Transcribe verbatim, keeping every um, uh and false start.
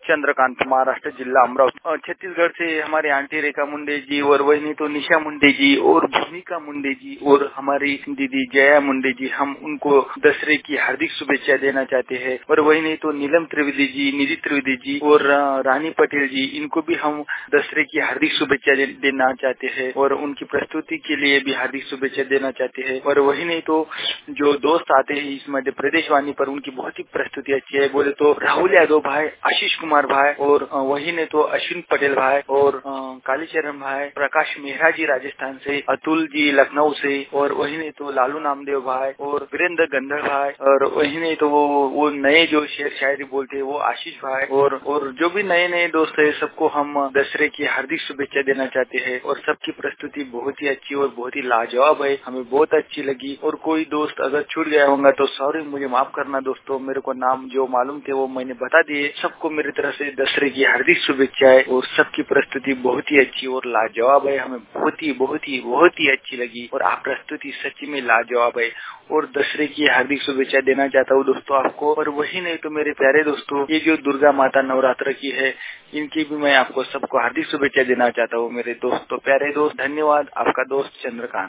चंद्रकांत, महाराष्ट्र, जिला अमरावती। छत्तीसगढ़ से हमारे आंटी रेखा मुंडे जी और वही नहीं तो निशा मुंडे जी और भूमिका मुंडे जी और हमारी दीदी जया मुंडे जी, हम उनको दशहरे की हार्दिक शुभेच्छा देना चाहते हैं। और वही नहीं तो नीलम त्रिवेदी जी, निधि त्रिवेदी जी और रानी पटेल जी, इनको भी हम दशहरे की हार्दिक शुभेच्छा देना चाहते हैं और उनकी प्रस्तुति के लिए भी हार्दिक शुभेच्छा देना चाहते हैं। और वही नहीं तो जो दोस्त आते हैं इस मध्य प्रदेश वाणी पर, उनकी बहुत ही प्रस्तुति अच्छी है। बोले तो राहुल यादव भाई, आशीष कुमार भाई और वही नहीं तो अश्विन पटेल भाई और कालीचरण भाई, प्रकाश मेहरा जी राजस्थान से, अतुल जी लखनऊ से और वही नहीं तो लालू नामदेव भाई और वीरेंद्र गंधर भाई और वही नहीं तो वो वो नए जो शेर शायरी बोलते हैं वो आशीष भाई और और जो भी नए नए दोस्त है सबको हम दशहरे की हार्दिक शुभेच्छा देना चाहते हैं। और सबकी प्रस्तुति बहुत ही अच्छी और बहुत ही लाजवाब है, हमें बहुत अच्छी लगी। और कोई दोस्त अगर छूट गया होगा तो सॉरी, मुझे माफ करना दोस्तों, मेरे को नाम जो मालूम थे वो मैंने बता दिए। सबको मेरी तरफ से दशहरे की हार्दिक शुभेच्छाएं और सबकी प्रस्तुति बहुत ही अच्छी और लाजवाब है, हमें बहुत ही बहुत ही बहुत ही अच्छी लगी और आप प्रस्तुति सच्ची में लाजवाब है। और दशहरे की हार्दिक शुभेच्छा देना चाहता हूँ दोस्तों आपको। और वही नहीं तो मेरे प्यारे दोस्तों, ये जो दुर्गा माता नवरात्र की है, इनकी भी मैं आपको सबको हार्दिक शुभेच्छा देना चाहता हूँ मेरे दोस्तों, प्यारे दोस्त। धन्यवाद, आपका दोस्त चंद्रकांत।